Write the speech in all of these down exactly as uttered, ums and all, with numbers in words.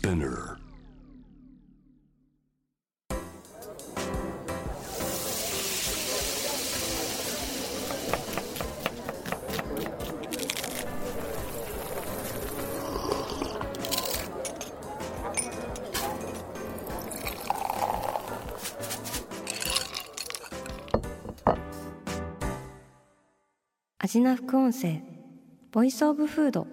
Spinner。 アジナ副音声ボイスオブフード。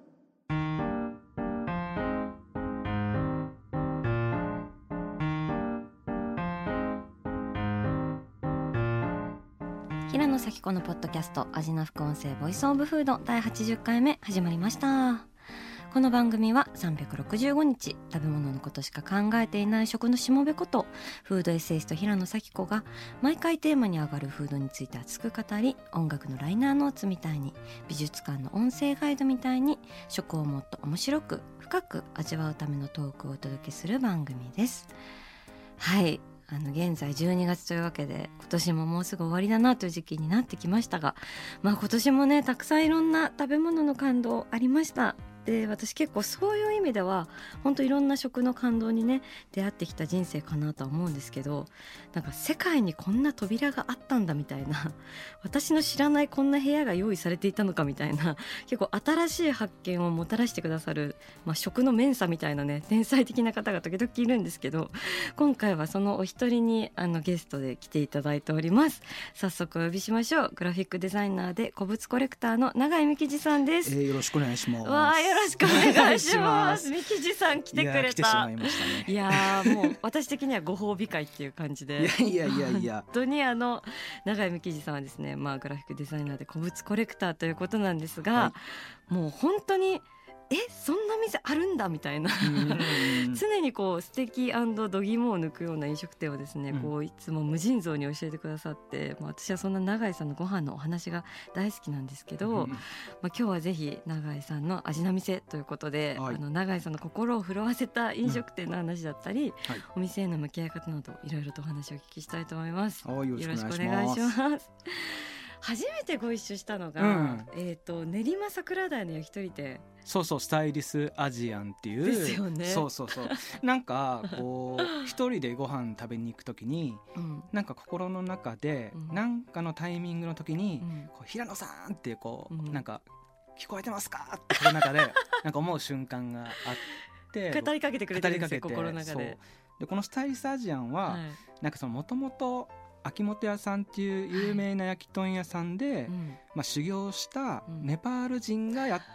平野咲子のポッドキャストアジナ副音声ボイスオブフードだいはちじゅっかいめ始まりました。この番組はさんびゃくろくじゅうごにち食べ物のことしか考えていない食のしもべことフードエッセイスト平野咲子が毎回テーマに上がるフードについて熱く語り、音楽のライナーノーツみたいに美術館の音声ガイドみたいに食をもっと面白く深く味わうためのトークをお届けする番組です。はい、あの現在じゅうにがつというわけで今年ももうすぐ終わりだなという時期になってきましたが、まあ今年もねたくさんいろんな食べ物の感動ありました。で私結構そういう意味では本当いろんな食の感動にね出会ってきた人生かなとは思うんですけど、なんか世界にこんな扉があったんだみたいな、私の知らないこんな部屋が用意されていたのかみたいな、結構新しい発見をもたらしてくださる、まあ、食のメンサみたいなね天才的な方が時々いるんですけど、今回はそのお一人にあのゲストで来ていただいております。早速お呼びしましょう。グラフィックデザイナーで古物コレクターの永井美希次さんです。 えー、よろしくお願いします。 わあよろしくお願いします。美希次さん来てくれた。 いや来てしまいましたね。 いやもう私的にはご褒美会っていう感じでいやいやいやいや本当にあの永井美希次さんはですね、まあ、グラフィックデザイナーで古物コレクターということなんですが、はい、もう本当にえそんな店あるんだみたいな常にこう素敵&度肝を抜くような飲食店をですね、うん、こういつも無尽蔵に教えてくださって、まあ、私はそんな永井さんのご飯のお話が大好きなんですけど、うんまあ、今日はぜひ永井さんの味な店ということで、はい、あの永井さんの心を震わせた飲食店の話だったり、うんはい、お店への向き合い方などいろいろとお話をお聞きしたいと思います。よろしくお願いします。初めてご一緒したのが、うんえー、と練馬桜台の焼き鳥店、 そうそうスタイリスアジアンっていうですよね。 そうそうそうなんかこう一人でご飯食べに行くときに、うん、なんか心の中で、うん、なんかのタイミングの時に、うん、こう平野さんってこう、うん、なんか聞こえてますかって心の中でなんか思う瞬間があって語りかけてくれてるんですよ心の中で。 でこのスタイリスアジアンは、はい、なんかそのもともと秋元屋さんっていう有名な焼き豚屋さんで、はいうんまあ、修行したネパール人がやった、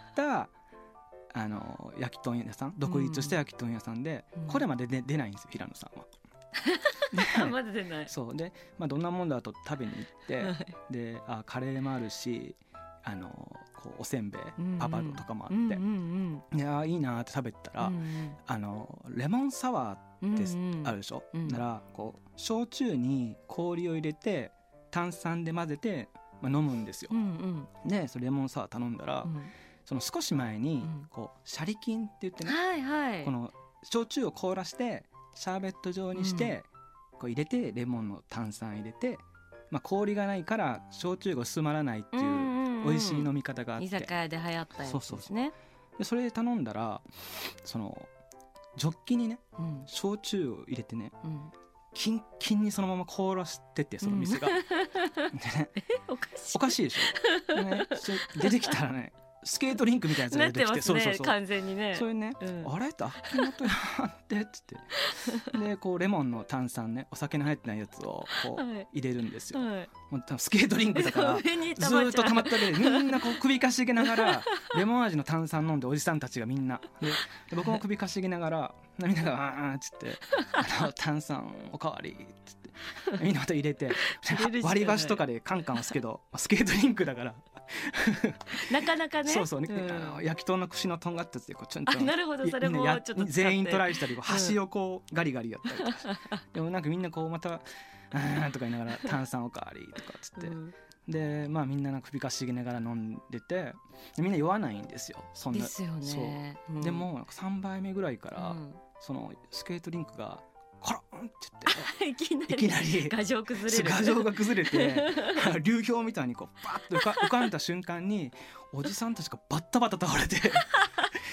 うん、あの焼き豚屋さん、独立した焼き豚屋さんで、うん、これまでで出ないんですよ平野さんは。 まだ出ない。 そうで、まあ、どんなもんだと食べに行って、はい、であカレーもあるしあのこうおせんべい、うんうん、パパドとかもあって、うんうんうん、いやいいなって食べてたら、うんうん、あのレモンサワーってあるでしょ、うんうん、ならこう焼酎に氷を入れて炭酸で混ぜて、まあ、飲むんですよ、うんうん、でそれレモンサワー頼んだら、うん、その少し前にこうシャリキンって言ってね、はいはい、この焼酎を凍らしてシャーベット状にして、うん、こう入れてレモンの炭酸入れて、まあ、氷がないから焼酎が薄まらないっていう美味しい飲み方があって、居酒屋で流行ったやつですね。そうそうそうでそれで頼んだらそのジョッキにね、うん、焼酎を入れてね、うん、キンキンにそのまま凍らしててその店が、うんね、 おかしいおかしいでしょ、ね、出てきたらねスケートリンクみたいなやつが出てきて、 なってますね、そうそうそう完全にね。 それね、うん、あれって秋元屋ってっつってでこうレモンの炭酸ねお酒の入ってないやつをこう入れるんですよ、はい、もうスケートリンクだからずっと溜まったでみんなこう首かしげながらレモン味の炭酸飲んでおじさんたちがみんな で, で僕も首かしげながらみんながあーっつってあの炭酸おかわりっつってみんなまた入れて割り箸とかでカンカン押すけどスケートリンクだからなかなかねそうそう、ねうん、あの焼き豚の串のとんがったやつでこうちょんちょんなるほどそれもちょっと全員トライしたりこう端をこうガリガリやったりとか、うん、でもなんかみんなこうまたあーとか言いながら炭酸おかわりとかっつって、うん、でまあみんななんか首かしげながら飲んでてみんな酔わないんですよそんなですよね。 そう、うん、でもなんかさんばいめぐらいから、うん、そのスケートリンクがコロンって言っていきなり、いきなり牙城崩れる牙城が崩れて流氷みたいにこうバッと浮か、浮かんだ瞬間におじさんたちがバッタバタ倒れて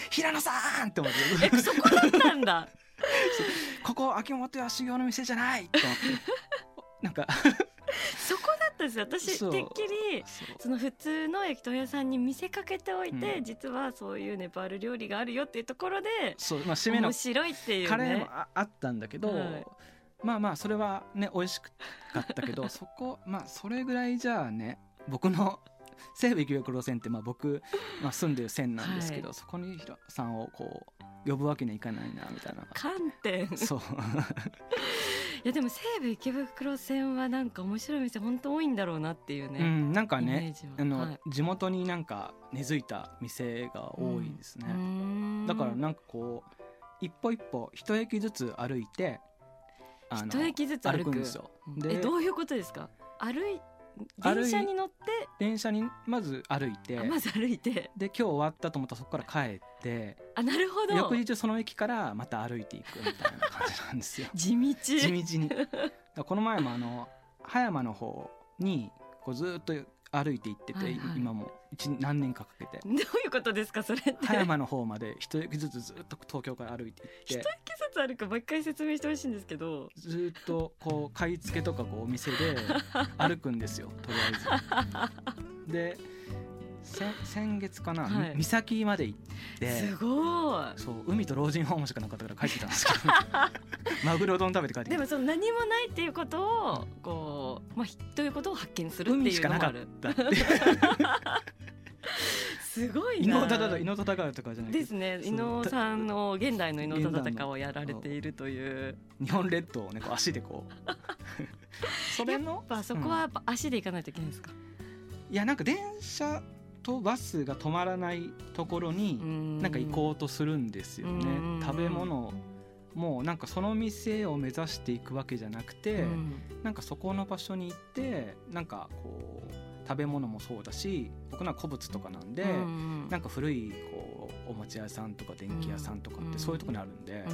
平野さんって思ってえそこだったんだここ秋元康修の店じゃないって思ってなんかそこだったんですよ。私てっきり そ, その普通の焼き鳥屋さんに見せかけておいて、うん、実はそういうネパール料理があるよっていうところでそう、まあ、締めの面白いっていうねカレーも あ, あったんだけど、はい、まあまあそれはね美味しかったけどそこまあそれぐらいじゃあね僕の西武池袋線ってまあ僕、まあ、住んでる線なんですけど、はい、そこに平さんをこう呼ぶわけにはいかないなみたいな観点そういやでも西武池袋線はなんか面白い店本当多いんだろうなっていうね、 うん、なんかねあの、 はい、 地元になんか根付いた店が多いですね、うん、だからなんかこう一歩一歩一駅ずつ歩いてあの一駅ずつ歩く、 歩くんですよ。でえどういうことですか？歩い電車に乗って電車にまず歩いてまず歩いてで今日終わったと思ったらそこから帰ってあなるほど翌日その駅からまた歩いていくみたいな感じなんですよ地道地道にだこの前もあの葉山の方にこうずっと歩いて行ってて、はいはい、今も一何年かかけてどういうことですかそれって葉山の方まで一駅ずつずっと東京から歩いて行って一駅ずつ歩くもう一回説明してほしいんですけどずっとこう買い付けとかこうお店で歩くんですよとりあえずで先月かな、はい、三崎まで行ってすごいそう海と老人ホームしかなかったから帰ってたんですけどマグロ丼食べて帰ってきた。 でもその何もないっていうことをこう、まあ、ということを発見するっていうのもある海しかなかったってすごいな。 伊能忠敬伊能忠敬とかじゃないですね。伊能さんの現代の伊能忠敬をやられているという日本列島をねこう足でこうそれのやっぱそこはやっぱ足で行かないといけないですか？ うん、いやなんか電車とバスが止まらないところになんか行こうとするんですよね。食べ物もうなんかその店を目指していくわけじゃなくて、うん、なんかそこの場所に行ってなんかこう食べ物もそうだし僕のは古物とかなんで、うん、なんか古いこうおもちゃ屋さんとか電気屋さんとかってそういうとこにあるんで、うん、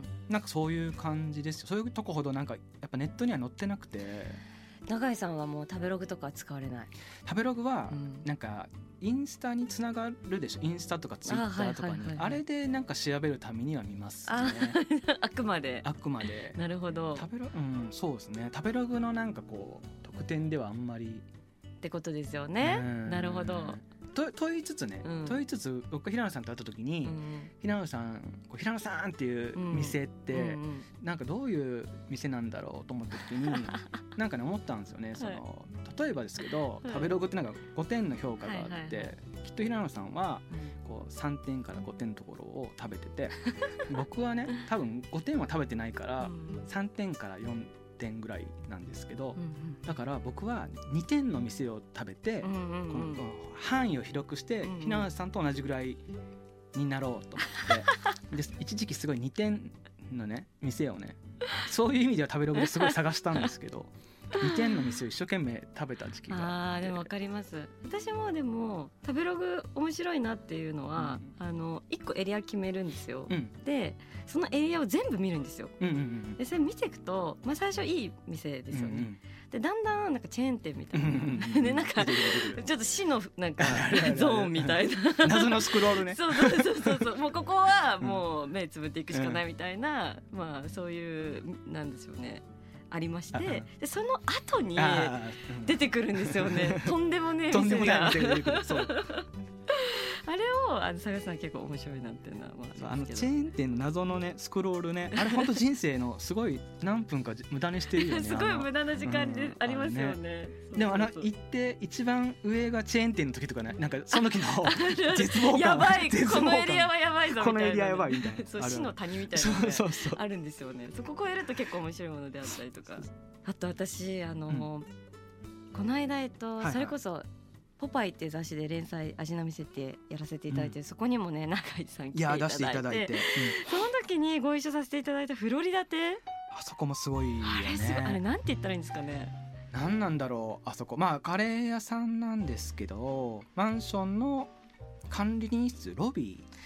なんかそういう感じですよ。そういうとこほどなんかやっぱネットには載ってなくて。 永井さんはもう食べログとか使われない？ 食べログはなんかインスタにつながるでしょ。インスタとかツイッターとかに あ,、はいはいはいはい、あれでなんか調べるためには見ますね。 あ, あくまであくまでなるほど。 食べログ、うん、そうですね。食べログのなんかこう特典ではあんまりってことですよね。なるほど。 と, と言いつつね、うん、と言いつつ僕が平野さんと会った時に、うん、平野さんこう平野さんっていう店って、うん、なんかどういう店なんだろうと思った時になんかね思ったんですよね。その、はい、例えばですけど、はい、食べログってなんかごてんの評価があって、はいはいはい、きっと平野さんはこうさんてんからごてんのところを食べてて僕はね多分ごてんは食べてないから、うん、さんてんからよんてんぐらいなんですけど、うんうん、だから僕はにてんの店を食べて、うんうんうん、この範囲を広くして、うんうん、ひなさんと同じぐらいになろうと思ってで一時期すごいにてんのね店をねそういう意味では食べログですごい探したんですけどにてんの店を一生懸命食べた時期があってあでも分かります。私もでも食べログ面白いなっていうのは、うん、あのいっこエリア決めるんですよ、うん、でそのエリアを全部見るんですよ、うんうんうん、でそれ見ていくと、まあ、最初いい店ですよね、うんうん、でだんだんなんかチェーン店みたいな、うんうん、でなんかちょっと死のなんかゾーンみたいな謎のスクロールねそうそうそうそうもうここはもう目つぶっていくしかないみたいな、うん、まあそういうなんですよねありまして、でその後に出てくるんですよね。とんでもねえ店がそうあれをあの探すのは結構面白いなっていうのは、まあ、 あのチェーン店の謎のねスクロールねあれ本当人生のすごい何分か無駄にしてるよねすごい無駄な時間でありますよね、 うん、でもあの行って一番上がチェーン店の時とかねなんかその時の絶望感やばいこのエリアはやばいぞみたいな、ね、 このエリアやばいみたいなそう死の谷みたいなのが、ね、そうそうそうあるんですよね。そこ超えると結構面白いものであったりとかあと私あの、うん、この間えっと、はいはい、それこそポパイっていう雑誌で連載味なみ設定やらせていただいて、うん、そこにもね中井さん来ていただいて、いや出していただいて、うん、その時にご一緒させていただいたフロリダ亭あそこもすごいよね。 あれすごいあれなんて言ったらいいんですかね。 なんなんだろうあそこまあカレー屋さんなんですけどマンションの管理人室ロビーいや本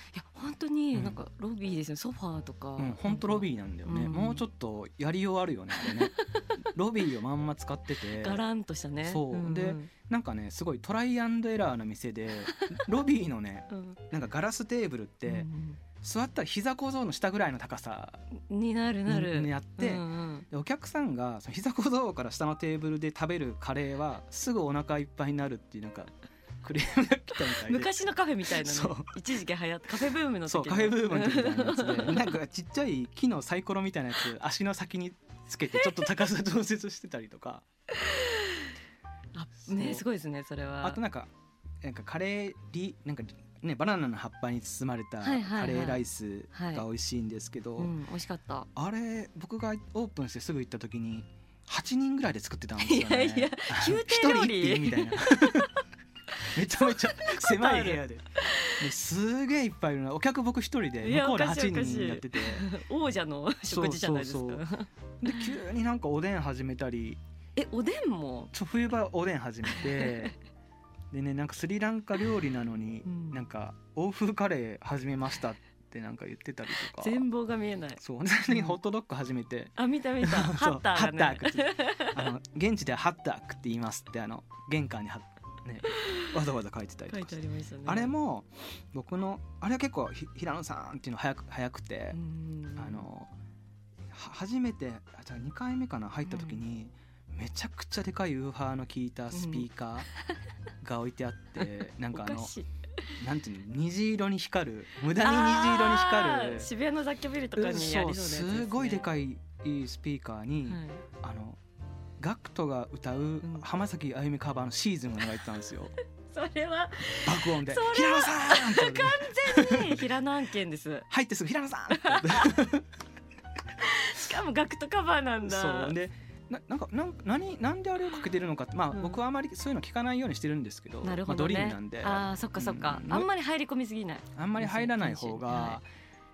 本当になんかロビーですね、うん、ソファーとか、 うん、本当ロビーなんだよね、うん、もうちょっとやりようあるよねあれねロビーをまんま使っててガランとしたね。 そう、うんうん、でなんかねすごいトライアンドエラーな店でロビーのね、うん、なんかガラステーブルって、うんうん、座ったら膝小僧の下ぐらいの高さになるなるにやって、うんうん、でお客さんがその膝小僧から下のテーブルで食べるカレーはすぐお腹いっぱいになるっていうなんかクレームが来たみたいで昔のカフェみたいなの一時期流行ってカフェブームの時そうカフェブームの時みたいなやつでなんかちっちゃい木のサイコロみたいなやつ足の先につけてちょっと高さ調節してたりとかあ、ね、すごいですねそれは。 あとなんかなんかカレーリなんかねバナナの葉っぱに包まれたカレーライスが美味しいんですけど、 はいはいはいうん、美味しかった。 あれ僕がオープンしてすぐ行った時にはちにんぐらいで作ってたんですよね。 いやいや宮廷料理ひとりいってみたいなめちゃめちゃ狭い部屋で、ね、すげえいっぱいいるな。お客僕一人で向こうではちにんやってて王者の食事じゃないですか。そうそうそうで急になんかおでん始めたりえおでんも冬場おでん始めてでねなんかスリランカ料理なのに、うん、なんか欧風カレー始めましたってなんか言ってたりとか全貌が見えない。 そうその時ホットドッグ始めて、 うん、あ見た見たハッターがねハッターってあの現地ではハッターって言いますってあの玄関にはね、わざわざ書いてたりとか書いてありましたね。あれも僕のあれは結構平野さんっていうの早く早くてあの初めてじゃあにかいめかな入った時に、うん、めちゃくちゃでかいウーハーの効いたスピーカーが置いてあって、うん、なんかあのなんていうの虹色に光る無駄に虹色に光る渋谷の雑居ビルとかにありそうなやつですね。 すごいでかいスピーカーに、はい、あのガクトが歌う浜崎あゆみカバーのシーズンが流れてたんですよ。 それは爆音で平野さん完全に平野案件です入ってすぐ平野さんしかもガクトカバーなんだ。 そうで な, なんかなん何なんであれをかけてるのかって、まあうん、僕はあまりそういうの聞かないようにしてるんですけど、 なるほどね、 まあ、ドリームなんであそっかそっか、うん、あんまり入り込みすぎないあんまり入らない方が、はい、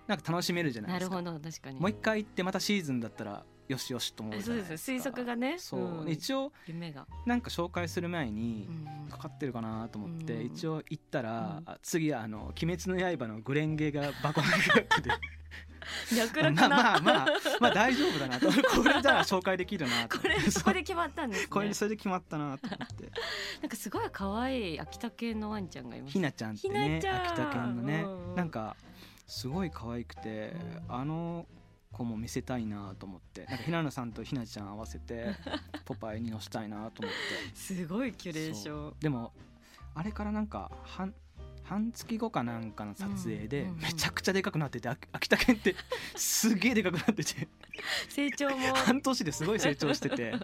なんか楽しめるじゃないですか。 なるほど確かに。 もう一回行ってまたシーズンだったらよしよしと思うじゃないですか。 そうです推測がね。 そう、うん、一応夢がなんか紹介する前にかかってるかなと思って、うん、一応行ったら、うん、次はあの鬼滅の刃のグレンゲがバコンがかってて脈絡なまあまあまあまあ大丈夫だなとこれじゃあ紹介できるなとこれそこで決まったんですね。 これでそれで決まったなと思ってなんかすごい可愛い秋田犬のワンちゃんがいます。 ひなちゃんってね秋田犬のね、うん、なんかすごい可愛くて、うん、あの子も見せたいなと思ってなんか平野さんとひなちゃん合わせてポパイに乗せたいなと思ってすごいキュレーション。 でもあれからなんか半半月後かなんかの撮影でめちゃくちゃでかくなってて、うんうん、秋田犬ってすげえでかくなってて成長も半年ですごい成長してて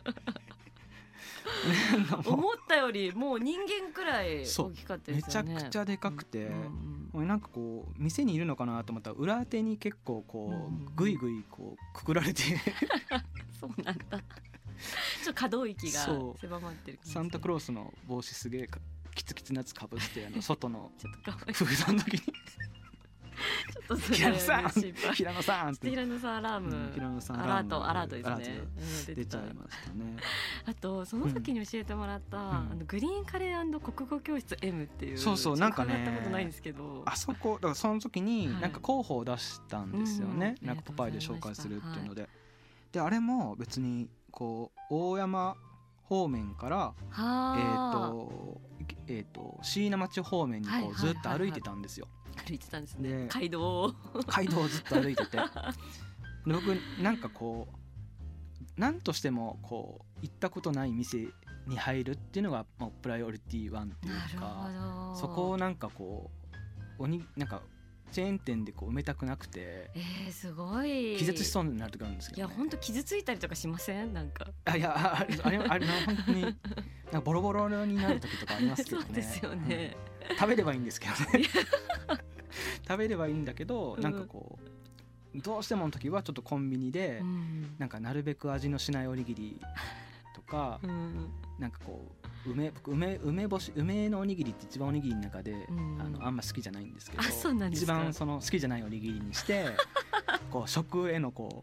思ったよりもう人間くらい大きかったですよね。 めちゃくちゃでかくて、うんうん、なんかこう店にいるのかなと思ったら裏手に結構こう、うんうん、ぐいぐいこうくくられてそうなんだちょっと可動域が狭まってる感じ、ね、 サンタクロースの帽子すげえキツキツなやつかぶってあの外のフードの時にちょっと平野さん平野さんって平野さんアラーム、うん、 平野さんアラートアラートですね、 うん、出ちゃいましたね。 あとその時に教えてもらった、うん、あのグリーンカレー&国語教室 M っていう、 そうそうなんかねやったことないんですけど、 あそこだからその時になんか候補を出したんですよね、はい、なんかポパイで紹介するっていうので、はい、であれも別にこう大山方面からえっ、ー、とえっ、ー、と椎名町方面にこうずっと歩いてたんですよ。 歩いてたんですね。街道を街道をずっと歩いててで僕なんかこう何としてもこう行ったことない店に入るっていうのがもうプライオリティワンっていうか、そこをなんかこうおになんかチェーン店でこう埋めたくなくて、 えー、すごい気絶しそうになる時あるんですけど、ね、 いや本当傷ついたりとかしません？なんかあいやあれあれあれ本当になんかボロボロになる時とかありますけどねそうですよね、 うん、食べればいいんですけどね食べればいいんだけど、うん、なんかこうどうしてもの時はちょっとコンビニで、うん、なんかなるべく味のしないおにぎりとか、うん、なんかこう梅僕 梅, 梅干し梅のおにぎりって一番おにぎりの中で、うん、あのあんま好きじゃないんですけど、 あそうなんですか。 一番その好きじゃないおにぎりにしてこう食へのこう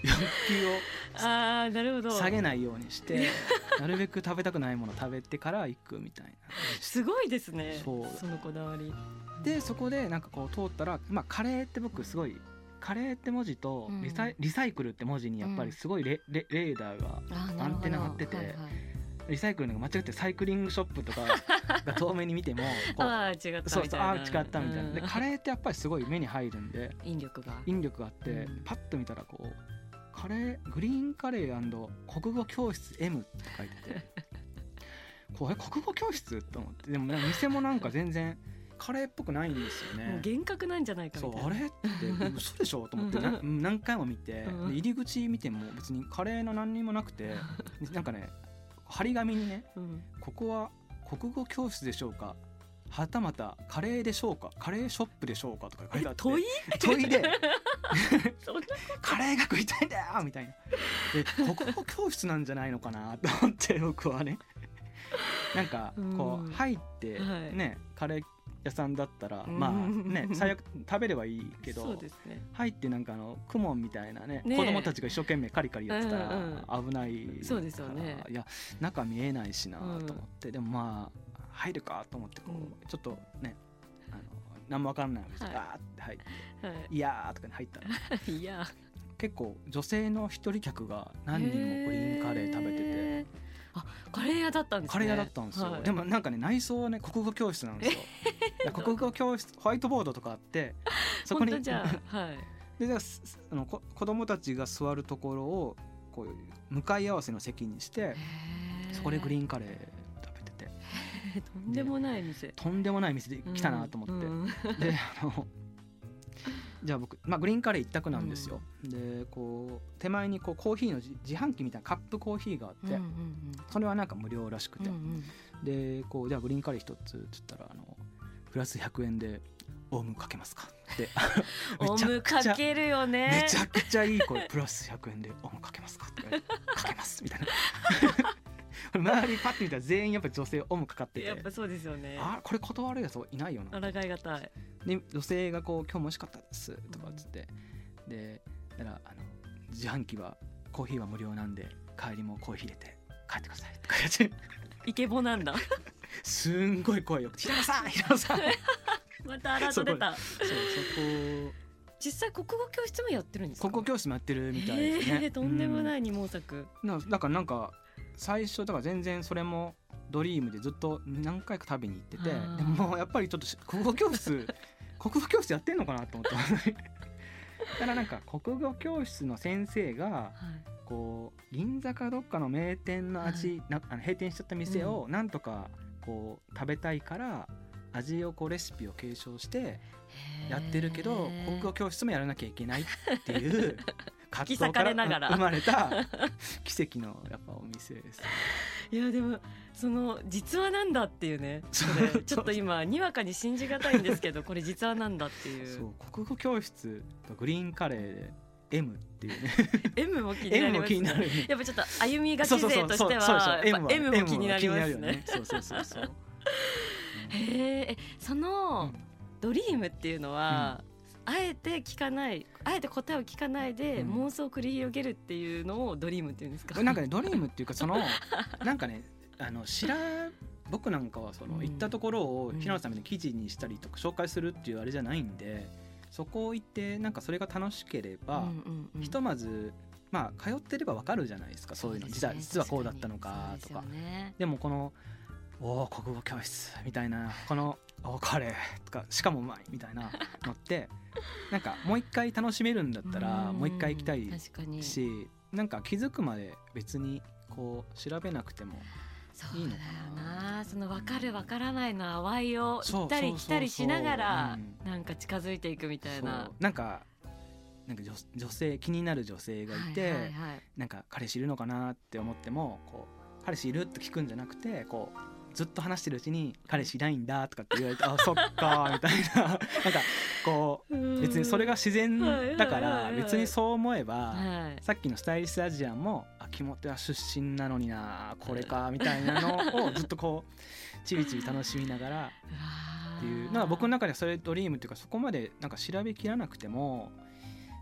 欲求をあーなるほど下げないようにしてなるべく食べたくないものを食べてから行くみたいな。 すごいですね。 そうそのこだわりでそこでなんかこう通ったら、まあ、カレーって僕すごいカレーって文字とリサイ、うん、リサイクルって文字にやっぱりすごい レ,、うん、レ, レーダーがアンテナ張ってて、はいはい、リサイクルのが間違ってサイクリングショップとかが遠目に見てもこうあ違ったみたいなそうそうあ違ったみたいな、うん、でカレーってやっぱりすごい目に入るんで引力が引力があって、うん、パッと見たらこうカレーグリーンカレー&国語教室 エム って書いててこれ国語教室と思って、でも店もなんか全然カレーっぽくないんですよね。 もう幻覚なんじゃないかみたいな。 そうあれって嘘でしょと思ってな何回も見て、で入り口見ても別にカレーの何にもなくてなんかね張り紙にね、うん、ここは国語教室でしょうかはたまたカレーでしょうかカレーショップでしょうかとか書いてあって問い問いでカレーが食いたいんだよみたいなで国語教室なんじゃないのかなと思って僕はねなんかこう入ってね、はい、カレー屋さんだったらまあね最悪食べればいいけど、 そうですね、 入ってなんかあのクモンみたいなね子供たちが一生懸命カリカリやってたら危ない、うんうん、 そうですよね。 いや中見えないしなと思って、うん、でもまあ入るかと思ってこう、うん、ちょっとねあの何も分かんないわけです、はい、ガーって入って、はい、いやーとかに入ったらいや結構女性の一人客が何人もグリーンカレー食べてて、 あカレー屋だったんですね。 カレー屋だったんですよ、はい、でもなんかね内装はね国語教室なんですよ国語教室ホワイトボードとかあってそこにじゃあ、はい、 であの子供たちが座るところをこう向かい合わせの席にしてそこでグリーンカレー食べててとんでもない店とんでもない店で来たなと思って、うんうん、であのじゃあ僕、まあ、グリーンカレー一択なんですよ、うん、でこう手前にこうコーヒーの自販機みたいなカップコーヒーがあって、うんうんうん、それはなんか無料らしくて、うんうん、でこうじゃあグリーンカレー一つっつったらあのプラスひゃくえんでオウムかけますかってオウムかけるよねめちゃくちゃいい声プラスひゃくえんでオウムかけますかってかけますみたいな周りパッと見たら全員やっぱ女性オウムかかっててやっぱそうですよね。 あこれ断るやついないよな。 抗いがたいで女性がこう今日も美味しかったですとかっつって、うん、でだからあの自販機はコーヒーは無料なんで帰りもコーヒー入れて帰ってくださいとかやってイケボなんだすんごい声よく平野さん平野さんまたアラート出た。 そうそこ実際国語教室もやってるんですか。 国語教室もやってるみたいですね。 とんでもない二毛作、 うん、だからなんか最初だから全然それもドリームでずっと何回か食べに行ってて、でもやっぱりちょっと国語教室国語教室やってんのかなと思ってだからなんか国語教室の先生が、はい、こう銀座かどっかの名店の味、はい、なあの閉店しちゃった店をなんとかこう食べたいから味をこうレシピを継承してやってるけど国語教室もやらなきゃいけないっていう活動から生まれた奇跡のやっぱお店です、ね、 いやでもその実話なんだっていうねそれちょっと今にわかに信じがたいんですけどこれ実話なんだっていう。 そう国語教室とグリーンカレーで エム っていうね M も気になりますね。なるねやっぱちょっと歩みがち勢としては M も気になりますね。 そうそうそうそうへえそのドリームっていうのは、うん、あえて聞かないあえて答えを聞かないで、うん、妄想を繰り広げるっていうのをドリームっていうんですか。 なんかねドリームっていうかそのなんかねあの知ら僕なんかはその行ったところを平野さんみたいに記事にしたりとか紹介するっていうあれじゃないんで、そこ行ってなんかそれが楽しければ、うんうんうん、ひとまずまあ通ってれば分かるじゃないですか。そういうの実は実はこうだったのかとか。で, ね、でもこのお国語教室みたいなこのおカレーとかしかもうまいみたいなのってなんかもう一回楽しめるんだったらもう一回行きたいし、なんか気づくまで別にこう調べなくてもいいのかな。 そうだよな。その分かる分からないの淡いを行ったり来たりしながらなんか近づいていくみたいな。 なんかなんか 女, 女性気になる女性がいて、はいはいはい、なんか彼氏いるのかなって思ってもこう彼氏いるって聞くんじゃなくてこうずっと話してるうちに彼氏いないんだとかって言われてあそっかみたいななんかこう別にそれが自然だから別にそう思えばさっきのスタイリストアジアンもあキモテは出身なのになこれかみたいなのをずっとこうちびちび楽しみながらっていうなんか僕の中でそれドリームっていうかそこまでなんか調べきらなくても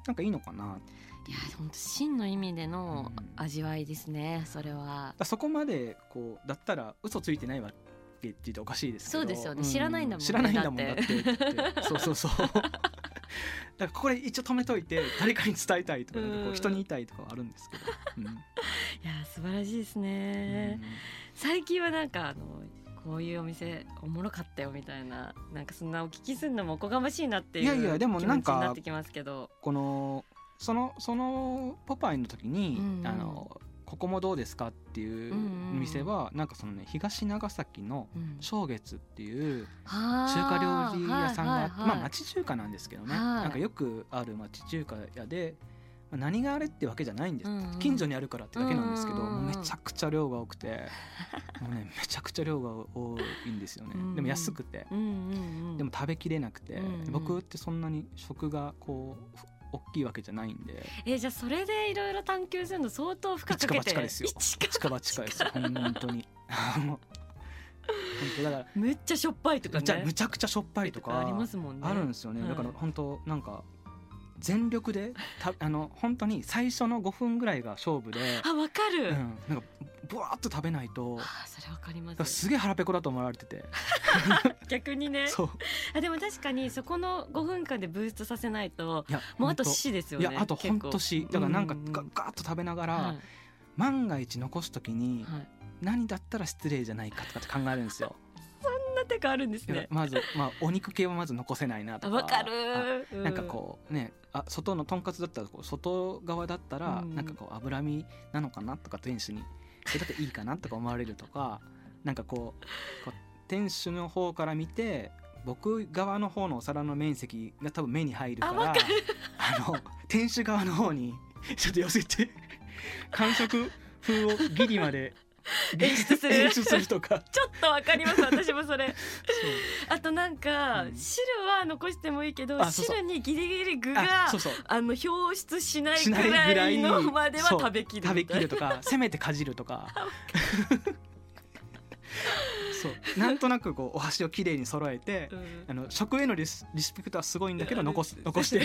なんかいいのかな。 いや本当真の意味での味わいですね、うん、それは。 そこまでこうだったら嘘ついてないわけって言っておかしいですけど、 そうですよね、うん、知らないんだもんね、 知らないんだもんだってってそうそうそうだからこれ一応止めといて誰かに伝えたいとか、なんかこう人に言いたいとかはあるんですけど、うん、いや素晴らしいですね、うん、最近はなんかあのこういうお店おもろかったよみたいな、なんかそんなお聞きするのもおこがましいなっていう気持ちになってきますけど、 このそのそのポパイの時に、うんうん、あのここもどうですかっていう店は、うんうん、なんかそのね東長崎の正月っていう中華料理屋さんが、まあ町中華なんですけどね、なんかよくある町中華屋で、まあ、何があれってわけじゃないんです、うんうん、近所にあるからってだけなんですけど、うんうん、めちゃくちゃ量が多くてもうねめちゃくちゃ量が多いんですよね、うんうん、でも安くて、うんうんうん、でも食べきれなくて、うんうん、僕ってそんなに食がこう大きいわけじゃないんで、 えー、じゃあそれでいろいろ探求するの相当深くかけて、 一か八かですよ、一か八かですよ本当に本当だからめっちゃしょっぱいとかね、 むちゃくちゃしょっぱいとかありますもんね、あるんですよね、はい、だから本当なんか全力でたあの本当に最初のごふんぐらいが勝負で、 あ分かる、 うん、なんかブワーッと食べないと、 あそれ分かります、 すげえ腹ペコだと思われてて逆にね、 そうあでも確かにそこのごふんかんでブーストさせないと、いやもうあと死ですよね、 いやあとほんと死だから、なんかガッガーッと食べながら、はい、万が一残すときに、はい、何だったら失礼じゃないかとかって考えるんですよそんな手があるんですね。 まず、まあ、お肉系はまず残せないなとか、 わかる、 うん、なんかこうね、あ外のとんかつだったらこう外側だったら、うん、なんかこう脂身なのかなとか店主にそれだっていいかなとか思われるとかなんかこう、こう店主の方から見て僕側の方のお皿の面積が多分目に入るから、 あ, あの店主側の方にちょっと寄せて完食風をギリまで演出する演出するとかちょっとわかります、私もそれあとなんか、うん、汁は残してもいいけど、そうそう汁にギリギリ具が あ, そうそうあの表出しないくらいのまでは食べきる食べきるとかせめてかじるとかそうなんとなくこうお箸をきれいに揃えて、うん、あの食へのリ ス, リスペクトはすごいんだけど残す残して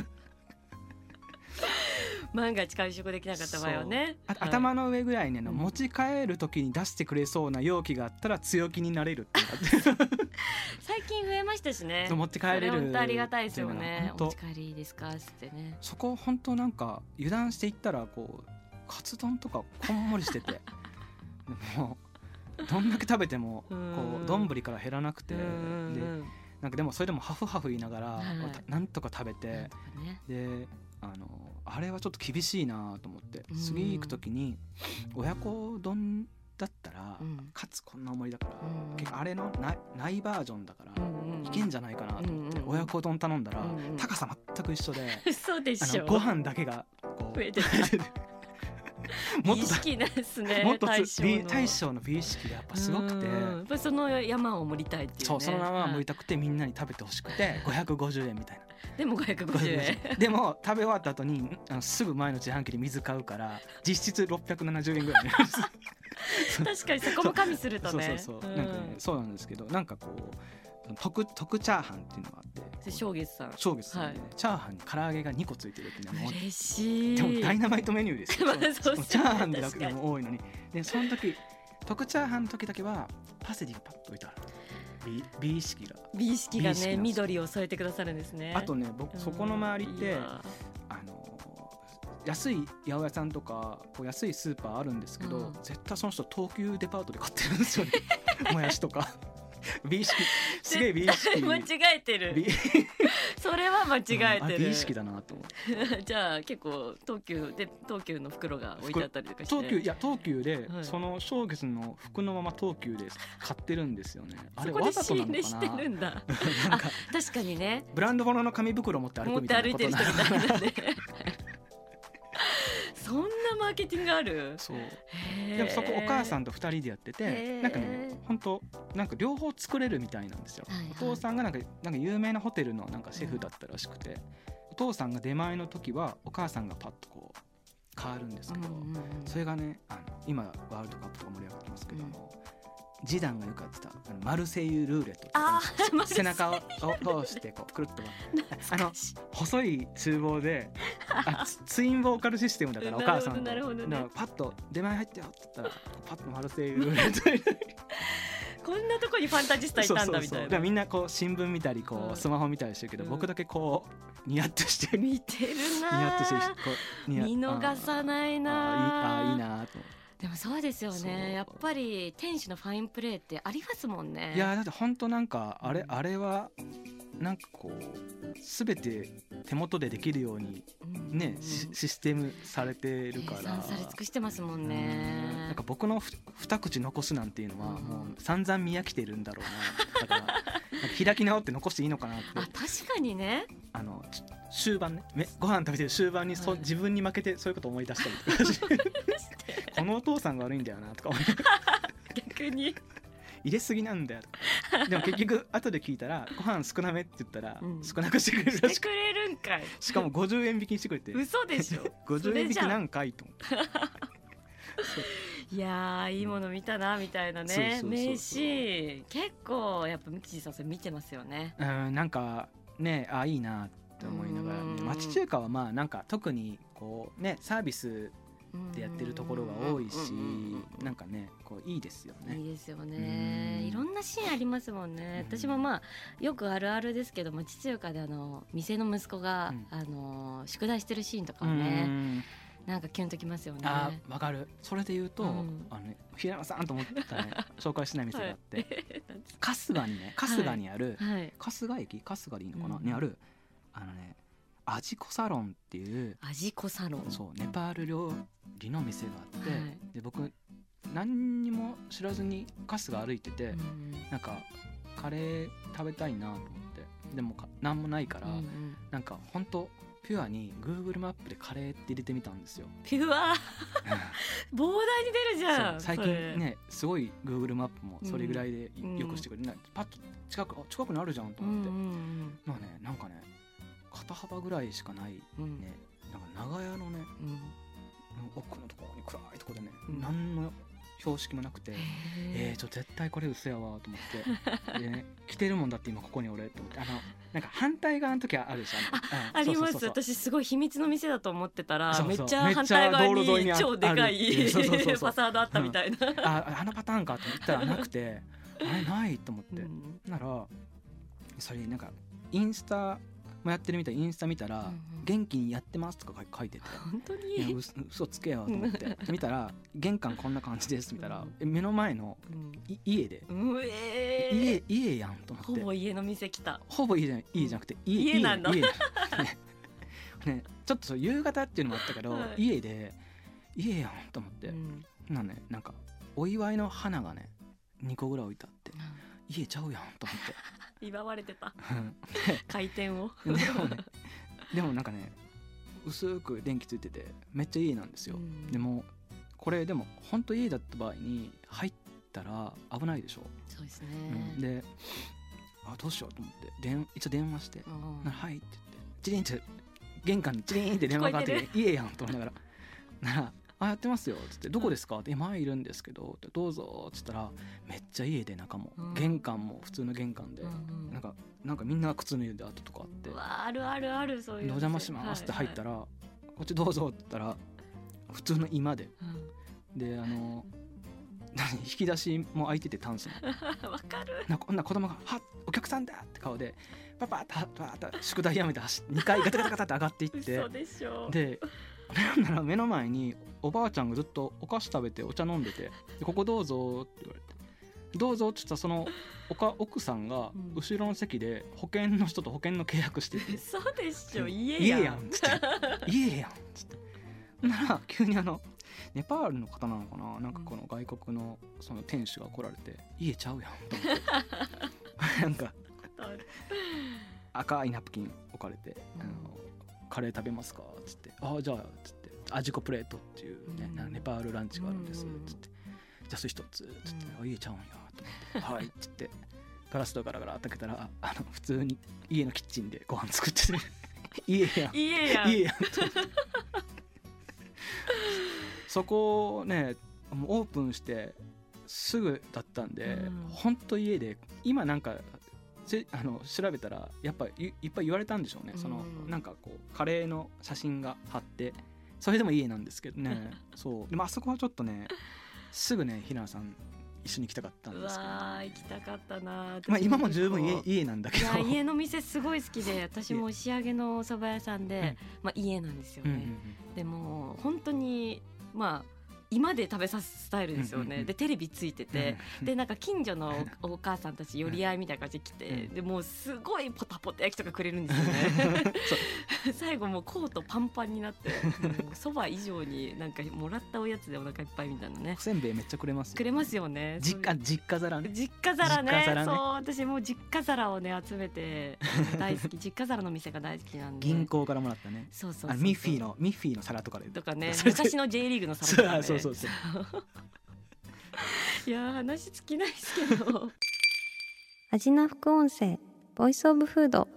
万が一完食できなかった場合はね、 あ頭の上ぐらいね、うん、持ち帰る時に出してくれそうな容器があったら強気になれるって最近増えましたしね、 持って帰れる、 本当ありがたいですよね。お持ち帰りいいですかってね、 そこ本当なんか油断していったらこうカツ丼とかこんもりしててでもどんだけ食べてもこう丼から減らなくて、でなんかでもそれでもハフハフ言いながら、はい、なんとか食べて、ね、であのあれはちょっと厳しいなと思って、次行く時に親子丼だったら、うん、かつこんな重りだから、うん、結構あれのないないバージョンだから、うん、いけんじゃないかなと思って、うん、親子丼頼んだら、うん、高さ全く一緒でそうでしょ、 ご飯だけがこう増えてる美意識ですね。 もっと大将の大将の美意識がやっぱすごくて、やっぱその山を盛りたいっていうね、 そうその山を盛りたくてみんなに食べてほしくてごひゃくごじゅうえんみたいなでもごひゃくごじゅうえんでも食べ終わった後にあのすぐ前の自販機で水買うから実質ろっぴゃくななじゅうえんぐらいになる確かにそこも加味するとね、 そうそうそう、うん、なんかねそうなんですけど、なんかこう特特チャーハンっていうのがあって、 正月さん正月さんで、ね、はい、チャーハンに唐揚げがにこついてるっていうのは嬉しい、 でもダイナマイトメニューですよ、まあそうそう、チャーハンで楽でも多いのに、でその時特チャーハンの時だけはパセリがパッと置いてある、美, 美意識が美意識がね、緑を添えてくださるんですね。 あとね、僕そこの周りってあの安い八百屋さんとかこう安いスーパーあるんですけど、うん、絶対その人東急デパートで買ってるんですよねもやしとか美意識すげえ美意識間違えてるそれは間違えてる、うん、あ美意識だなと思ってじゃあ結構東急で東急の袋が置いてあったりとかして、 東急いや東急で、はい、その正月の服のまま東急で買ってるんですよね。あれわざとなのかな、 そこで仕入れしてるんだなんか確かにね、 ブランド物の紙袋持って歩くみたいなことな、 持って歩いてる人みたいなねそんなマーケティングある。 そうでもそこお母さんとふたりでやってて、なんかね本当なんか両方作れるみたいなんですよ、はいはい、お父さんがなんかなんか有名なホテルのなんかシェフだったらしくて、うん、お父さんが出前の時はお母さんがパッとこう変わるんですけど、うんうんうん、それがねあの今ワールドカップとか盛り上がってますけども、 示談がよくやってたあのマルセイユルーレットあ背中を通してこうくるっとあの細い厨房であツインボーカルシステムだからお母さんなるほど、ね、 パッと出前入ってよって言ったらパッとマルセイユルーレットこんなとこにファンタジスタいたんだみたいな。そうそうそう、 みんなこう新聞見たりこうスマホ見たりしてるけど、うん、僕だけこうニヤッとして見てるなニヤッとしてこう見逃さないなああいいなと。 でもそうですよね、やっぱり店主のファインプレーってありますもんね。 いやだって本当なんかあれあれはなんかこう全て手元でできるようにね、うんうん、システムされてるから計算され尽くしてますもんね。 なんか僕の二口残すなんていうのはもう散々見飽きてるんだろうな。だからなんか開き直って残していいのかなって。 あ確かにね、 あの終盤ねご飯食べてる終盤にそ、はい、自分に負けてそういうこと思い出したりとかしてこのお父さんが悪いんだよなとか思い逆に入れすぎなんだよとかでも結局後で聞いたらご飯少なめって言ったら少なくしてくれるらしく、 してくれるんかい。 しかもごじゅうえん引きにしてくれて嘘でしょごじゅうえん引きなんかいと思っていやーいいもの見たなみたいなね名刺結構やっぱミキジさんそれ見てますよね。 うんなんかねあいいなって思いながらね、町中華はまあなんか特にこうねサービスでやってるところが多いしなんかねこういいですよね。 いいですよね。いろんなシーンありますもんね。私もまあよくあるあるですけど町中華であの店の息子が、うん、あの宿題してるシーンとかはねなんかキュンときますよね。 あわかる。それで言うと、うん、あのね、平山さんと思ったね紹介しない店があって、はい、春日にね春日にある、はい、春日駅春日でいいのかな、うん、にあるあのねアジコサロンっていうアジコサロンそうネパール料理の店があって、はい、で僕何にも知らずに春日歩いてて、うん、なんかカレー食べたいなと思ってでも何もないから、うんうん、なんか本当ピュアに Google マップでカレーって入れてみたんですよ。 ピュア膨大に出るじゃん。 最近ねすごい Google マップもそれぐらいでよくしてくれる、うん、パッと近く近くにあるじゃんと思って、うんうんうん、まあねなんかね肩幅ぐらいしかないね、うん、なんか長屋のね、うん、奥のところに暗いところでね、うん、何の標識もなくてえーちょ絶対これ嘘やわと思ってで、ね、来てるもんだって今ここに俺と思ってあのなんか反対側の時はあるじゃん。 あ、あります。私すごい秘密の店だと思ってたらそうそうめっちゃ反対側に超でかいファサードあったみたいな、うん、 あ, あのパターンかと思ったらなくてあれないと思って、うん、ならそれなんかインスタもやってるみたいインスタ見たら、うんうん、元気にやってますとか書いてて本当にう嘘つけよと思って見たら玄関こんな感じです見たら、うん、目の前の、うん、家で、 うん、 家, 家やんと思ってほぼ家の店来たほぼ家じゃない家じゃなくて家, 家なんだ家ねね、ちょっとそう夕方っていうのもあったけど、はい、家で家やんと思って、うん、な, ね、なんかお祝いの花がねにこぐらい置いてあって、うん、家ちゃうやんと思って祝われてた回転をでもねでもなんかね薄く電気ついててめっちゃ家なんですよ、うん、でもこれでも本当家だった場合に入ったら危ないでしょ。 そうですね、 うん、であどうしようと思って電一応電話して「はい」って言ってチリンって玄関にチリンって電話があって家やんと思いながらならあやってますよっつってどこですかって前いるんですけどどうぞっつったらめっちゃ家で中も、うん、玄関も普通の玄関で、うんうん、なんかなんかみんな靴脱いで跡とかあってあるあるあるそういうお邪魔しますって入ったら、はいはい、こっちどうぞって言ったら普通の居間で、うん、であの引き出しも開いててタンスもわかるなこんな子供がはっお客さんだって顔でパパッパッパッ宿題やめてにかいガタガタガタって上がっていって嘘でしょでなんなら目の前におばあちゃんがずっとお菓子食べてお茶飲んでてでここどうぞって言われてどうぞって言ったらそのおか奥さんが後ろの席で保険の人と保険の契約してて、 うん、そうでしょ家やん家やんっつって家やんっつってなら急にあのネパールの方なのかななんかこの外国のその店主が来られて、うん、家ちゃうやんと思ってなんか赤いナプキン置かれて、うん、あのカレー食べますかっつってああじゃあっつってアジコプレートっていう、ねうん、ネパールランチがあるんですっつってじゃあそれ一つっつって、うん、家ちゃうんやと思ってはいっつってガラス戸ガラガラ開けたらあの普通に家のキッチンでご飯作ってる家やん家やん家やんそこをねオープンしてすぐだったんで、 うん、 本当家で今なんかあの調べたらやっぱ い, いっぱい言われたんでしょうね、うん、そのなんかこうカレーの写真が貼ってそれでも家なんですけどねそうでもあそこはちょっとねすぐね平野さん一緒に行きたかったんですけど、ね、 うわ行きたかったな、 まあ、今も十分 家, 家なんだけど、いや家の店すごい好きで私も仕上げのお蕎麦屋さんで、うんまあ、家なんですよね、うんうんうん、でも本当にまあ今で食べさすスタイルですよね、うんうん、でテレビついてて、うん、でなんか近所のお母さんたち寄り合いみたいな感じで来て、うん、でもうすごいポタポタ焼きとかくれるんですよね最後もうコートパンパンになってそば以上になんかもらったおやつでお腹いっぱいみたいなね。 おせんべいめっちゃくれますよ、 くれますよね。 実家実家皿ね実家皿 ね, 皿ねそう私もう実家皿をね集めて大好き実家皿の店が大好きなんで銀行からもらったねそうそうそうそうあミッフィーのミッフィーの皿とかでとかね昔の J リーグの皿とかねそうそうそういや話尽きないですけど味な副音声ボイスオブフード。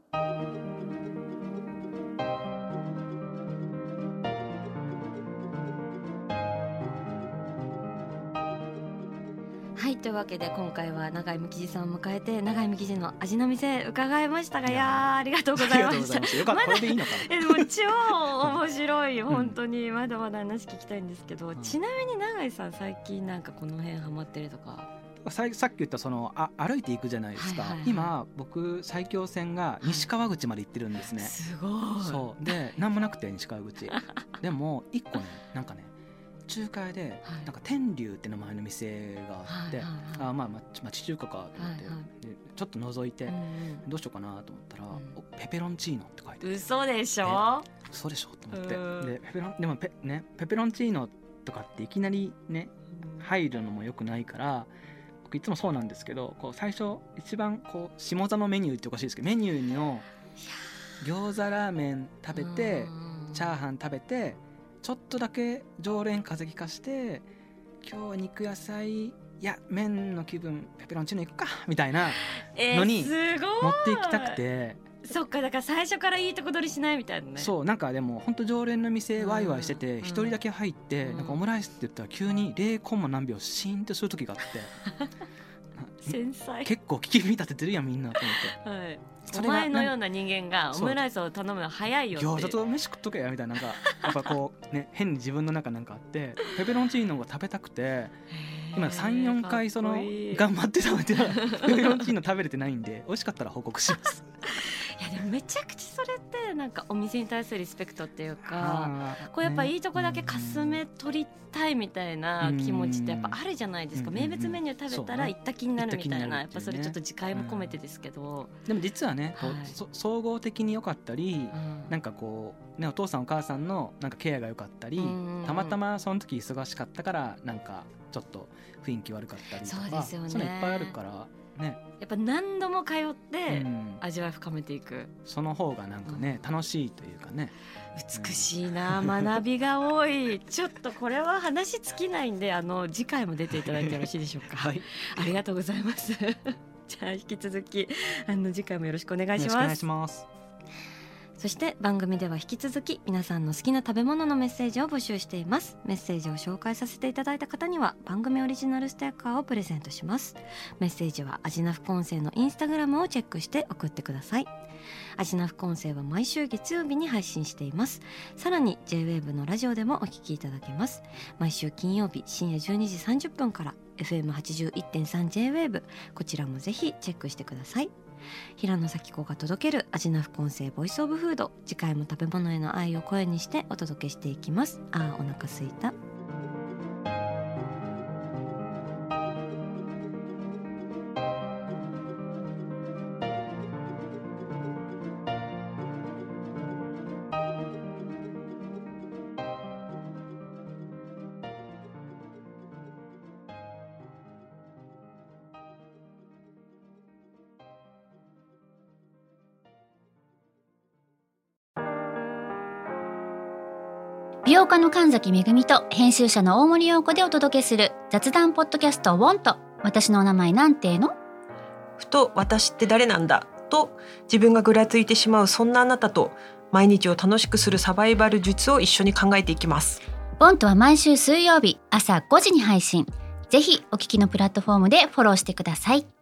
はいというわけで今回は永井無吉さんを迎えて永井無吉の味の店伺いましたが、いやありがとうございました。 よかった、これでいいのかな。 えでも超面白い本当にまだまだ話聞きたいんですけど、うん、ちなみに永井さん最近なんかこの辺ハマってるとか。 さ, さっき言ったそのあ歩いていくじゃないですか、はいはいはい、今僕埼京線が西川口まで行ってるんですね、はい、 すごいそうで何もなくて西川口でも一個ねなんかね中華屋でなんか天龍って名前の店があって、はいはいはい、あまあ町中華かと思って、はいはい、でちょっと覗いて、うんうん、どうしようかなと思ったら、うん、ペペロンチーノって書いてある。 嘘でしょ嘘でしょと思ってでペペロンでも ペ,、ね、ペペロンチーノとかっていきなりね入るのも良くないから僕いつもそうなんですけどこう最初一番こう下座のメニューっておかしいですけどメニューの餃子ラーメン食べてチャーハン食べてちょっとだけ常連風邪気化して今日は肉野菜いや麺の気分ペペロンチーノいくかみたいなのに持っていきたくて、えーそっかだから最初からいいとこ取りしないみたいなね。 そうなんかでも本当常連の店ワイワイしてて一人だけ入ってなんかオムライスって言ったら急にゼロコンマ何秒シーンってする時があって繊細結構聞き耳立ててるやんみんなと思って、 はいお前のような人間がオムライスを頼むの早いよって餃子と飯食っとけやみたいななんかやっぱこうね変に自分の中なんかあってペペロンチーノが食べたくて今 さん,よん 回そのいい頑張って食べてペペロンチーノ食べれてないんで美味しかったら報告しますいやでもめちゃくちゃそれってなんかお店に対するリスペクトっていうかこうやっぱいいとこだけかすめ取りたいみたいな気持ちってやっぱあるじゃないですか。名物メニュー食べたら行った気になるみたいなやっぱそれちょっと自戒も込めてですけどでも実はねこう、はい、総合的に良かったり、うん、なんかこう、ね、お父さんお母さんのなんかケアが良かったりたまたまその時忙しかったからなんかちょっと雰囲気悪かったりとかそうですよねそのいっぱいあるからね、 やっぱ何度も通って味わい深めていく、うん、 その方がなんかね、うん、楽しいというかね美しいな、うん、学びが多いちょっとこれは話尽きないんであの次回も出ていただいてよろしいでしょうか、はい、ありがとうございますじゃあ引き続きあの次回もよろしくお願いします。 よろしくお願いします。 そして番組では引き続き皆さんの好きな食べ物のメッセージを募集しています。メッセージを紹介させていただいた方には番組オリジナルステッカーをプレゼントします。メッセージは味な副音声のインスタグラムをチェックして送ってください。味な副音声は毎週月曜日に配信しています。さらに ジェイウェーブ のラジオでもお聞きいただけます。毎週金曜日深夜じゅうにじさんじゅっぷんから エフエムはちじゅういってんさん ジェイウェーブ こちらもぜひチェックしてください。平野咲子が届ける味な副音声ボイスオブフード、次回も食べ物への愛を声にしてお届けしていきます。あーお腹すいた。 美容家の神崎めぐみと編集者の大森洋子でお届けする雑談ポッドキャストウォント。私のお名前なんての？ ふと私って誰なんだと自分がぐらついてしまうそんなあなたと毎日を楽しくするサバイバル術を一緒に考えていきます。 ウォントは毎週水曜日朝ごじに配信。 ぜひお聞きのプラットフォームでフォローしてください。